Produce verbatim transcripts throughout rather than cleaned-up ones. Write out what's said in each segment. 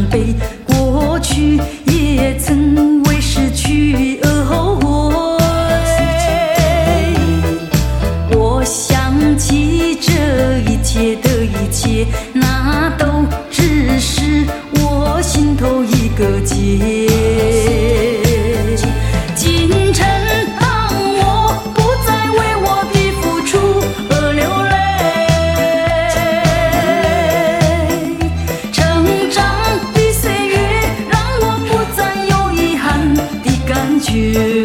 悲，过去也曾为失去而后悔。我想起这一切的一切，那都只是我心头一个结。今晨当我不再为我的付出而流泪，成长的岁月让我不再有遗憾的感觉。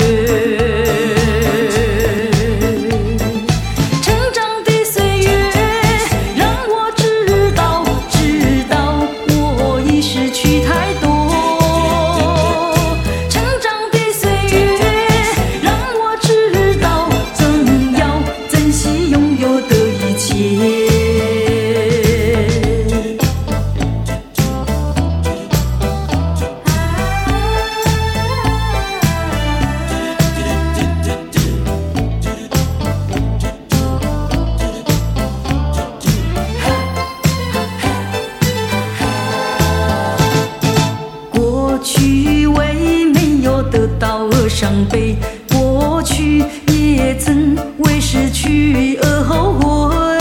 过去为没有得到而伤悲，过去也曾为失去而后悔。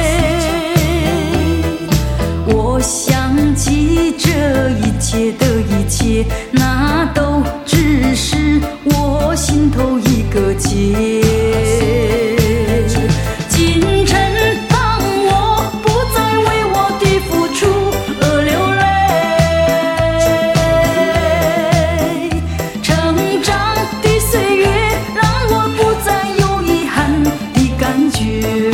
我想起这一切的一切，那都只是我心头一个结。今晨当我不再为我的付出而流泪，成长的岁月让我不再有遗憾的感觉。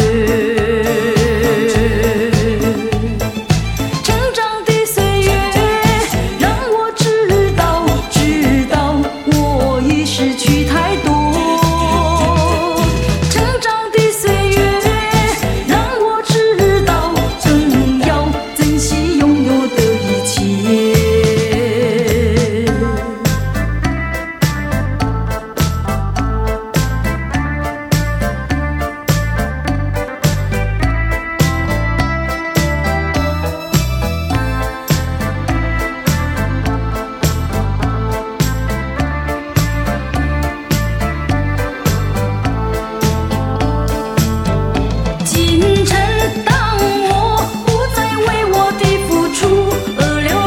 成长的岁月让我知道，知道我已失去太多。成长的岁月让我知道，更要珍惜拥有的一切。今晨当我不再为我的付出而流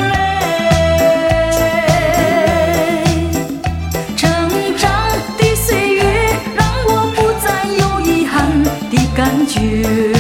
泪，成长的岁月让我不再有遗憾的感觉。